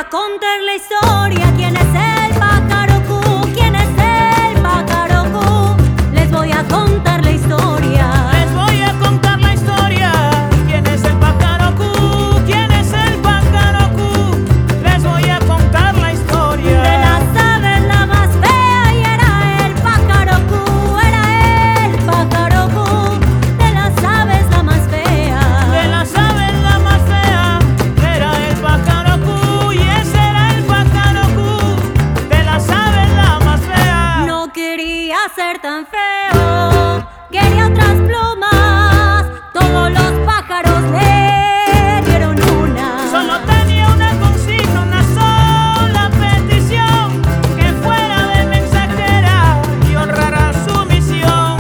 a contar la historia. ¿Quién es el pájaro Q? ¿Quién es el pájaro Q? Les voy a contar la historia. Les voy a contar la historia. ¿Quién es el pájaro Q? ¿Quién es el pájaro Q? Les voy a contar la historia. De las aves la más fea y era el pájaro Q. Era el pájaro Q. De las aves la más fea. De las aves la más fea era el pájaro Q. Y ese era el pájaro Q. De las aves la más fea. No quería ser tan feo, quería otras plumas. Todos los pájaros le dieron una. Solo tenía una consigna, una sola petición: que fuera de mensajera y honrara su misión.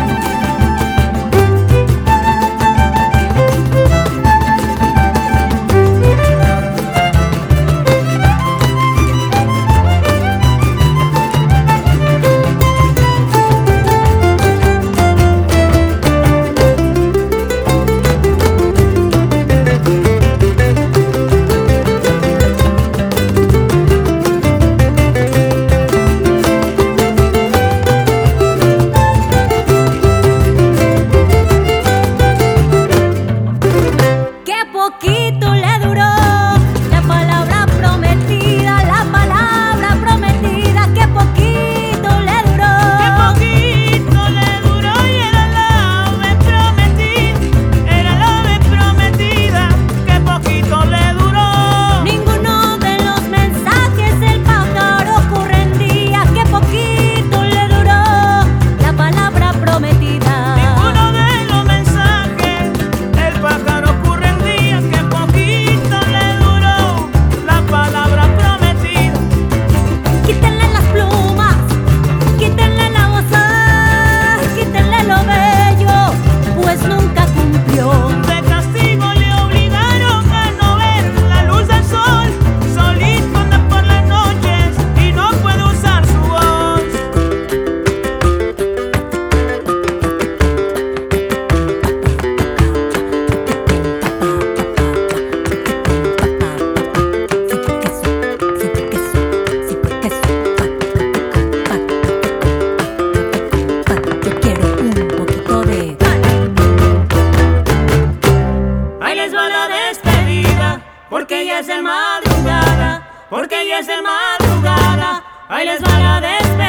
Qué poquito le duró la palabra prometida, la palabra prometida. Qué poquito le duró. Qué poquito le duró y era la ave prometida, era la ave prometida. Qué poquito le duró. Ninguno de los mensajes el pájaro Q rendía. Qué poquito le duró la palabra prometida. Ninguno de los mensajes el pájaro Q rendía. Qué poquito le duró la palabra prometida. Quítenle las plumas, quítenle la voz, quítenle lo bello, pues nunca cumplió. De castigo le obligaron a no ver la luz del sol. Solito anda por las noches y no puede usar su voz. Yo quiero un poquito de Ahí les va la despedida, porque ya es de madrugada, porque ya es de madrugada. Ahí les va la despedida.